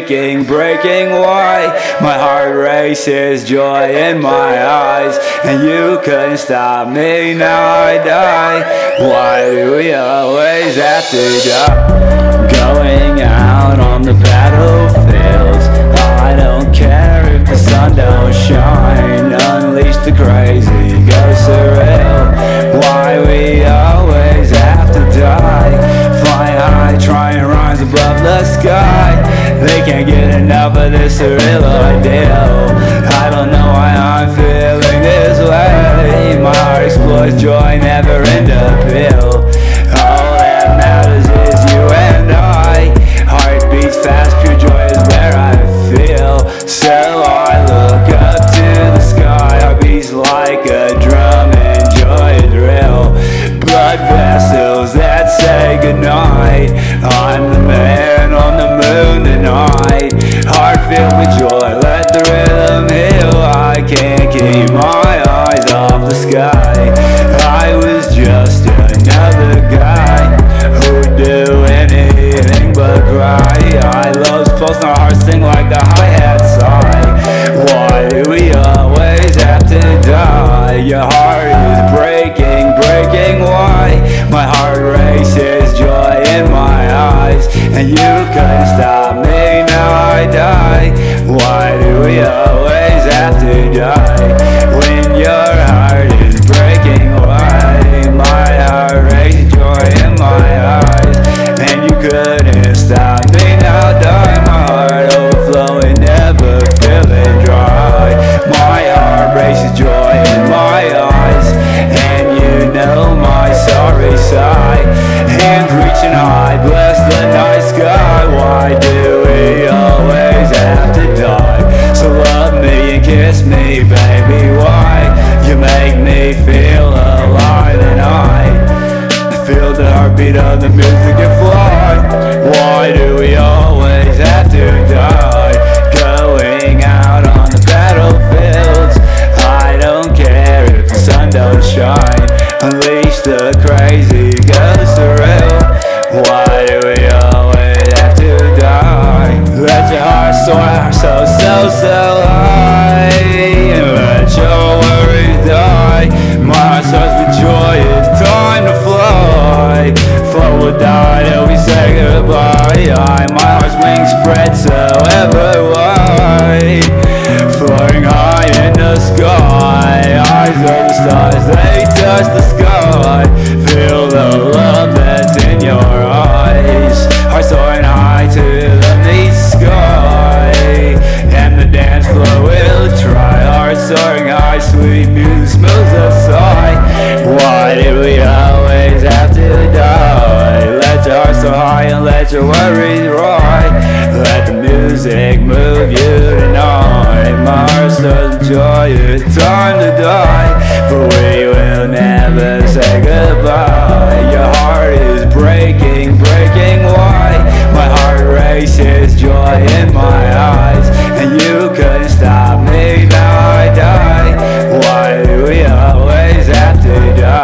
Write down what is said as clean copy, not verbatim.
breaking, breaking. Why? My heart races, joy in my eyes, and you couldn't stop me, now I die. Why do we always have to die? Going out on the battlefields, I don't care if the sun don't shine. Unleash the crazy, go surreal. Why we always have to die? Fly high, trying rhymes above the sky. They can't get enough of this surreal ideal. I don't know why I'm feeling this way. My heart explodes joy, never end appeal. All that matters is you and I. Heart beats fast, pure joy is where I feel. So I look up to the sky. Heart beats like a drum and joy is real. Blood vessels that say goodnight. I'm the man on the moon tonight. Heart filled with joy, let the rhythm heal. I can't keep my eyes off the sky. I was just another guy who'd do anything but cry. I love's pulse, our hearts sing like a hi-hat sigh. Why do we always have to die? Your heart is breaking, breaking. Why? My heart races, joy in my eyes, and you couldn't stop me, now I die. Why do we always have to die? When your heart is breaking, why? My heart races, joy in my eyes, and you couldn't stop me, now I die. My heart overflowing, never feeling dry. My heart races, joy in my eyes, and you know my sorry sigh. Hands reaching high, bless the night sky. Why do we always have to die? So love me and kiss me, baby. Why? You make me feel alive, and I feel the heartbeat of the music and fly. Why do we always have to die? Going out on the battlefields, I don't care if the sun don't shine. Unleash the crazy, go surreal. Why do we always have to die? Let your heart soar so high, and let your worries die. My heart soars with joy, it's time to fly. Float will die till we say goodbye. My heart's wings spread so ever wide, floating high in the sky. Eyes of the stars, they touch the sky. Feel the love that's in your eyes. Heart soaring high to the night sky, and the dance floor will try. Heart soaring high, sweet music smooths the sigh. Why do we always have to die? Let your heart so high and let your worries ride. Let the music move you